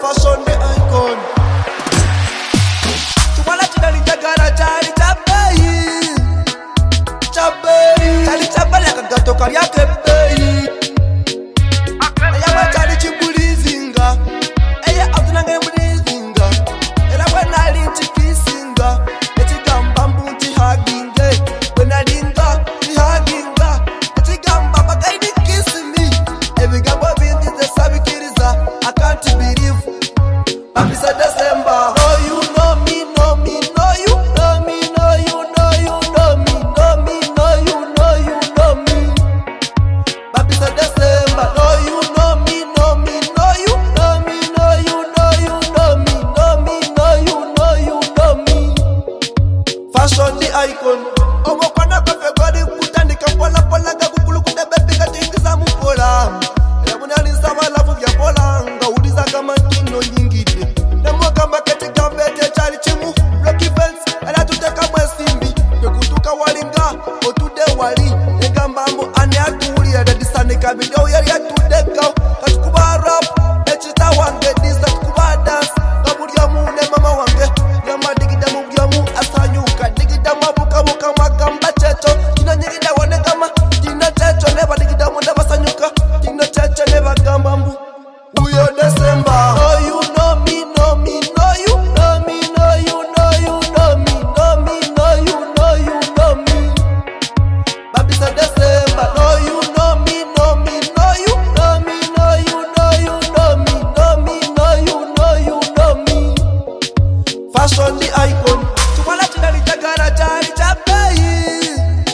fashion the icon. Tuwala chidali jagara chali chabei, chabei. Chali chabali akagato kariake bei. Eya chali chibulizinga, eya autunange bulizinga. Ela wena linchi kisinga, echigamba mbuti haginge. Wena linga, haginga, echigamba bagaidi kisimi. Ebigamba binti ze sabikiriza, I can't believe. Papi sa December. No you know me, know me, know you know me, know you know you know me, know me, know you know you know me. Papi sa December. No you know me, know me, know you know me, know you know you know me, know me, know you know you know me. Fashion the icon. Omo kwana kafe godi kutandika pola pola gakukulu kudebe pika tingiza mupola. Muna nisaba lafu vya pola ngaudiza kama kino nyingide. Nemo kama keti gambete chali chimu Rocky fence ela tuteka mwesimbi. Kwekutuka walinga otude wali Ngambambo ane atuli ya dadisane kabideo yari atudeka. Katukuba rap echita wange disa tukuba dance. Kaburi ya mune mama wange Yama digida mubyamu asanyuka. Digida mabuka buka magamba checho. Jina nyigida wane kama jina checho. Neba digida mwenda basanyuka. Jina checho neba gamba mbu Uyo December. No you know me, know me, know you know me, know you know you know me, know me, know you know you know me. Papi sa December. No you know me, know me, know you know me, know you know you know me, know me, know you know you know me. Fashion the icon. Tuwala chidali jagara chali chabei,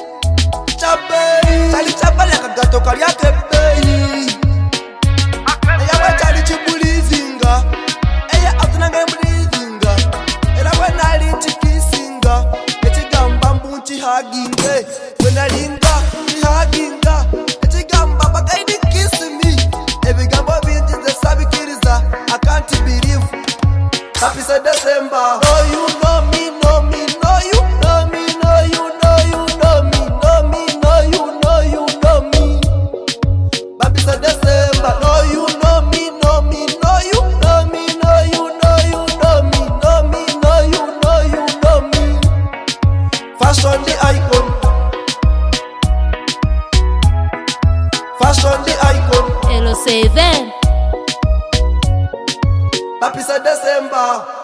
chabei. Chali chabali akagato kariake bei. Eya chali chibulizinga, eya autunange bulizinga. Ela wena linchi kisinga, echigamba mbuchi haginge. Wena linga, haginga, echigamba bagaidi kisimi. Ebigamba binti ze sabikiriza, I can't believe. Happy sa December. No you know me, know me, know you know me, know you know you know me, know me, know you know you know me. Happy sa December. No you know me, know me, know you know me, know you know you know me, know me, know you know you know me. Fashion the icon. Fashion the icon. Hello, say then. Happy sa December.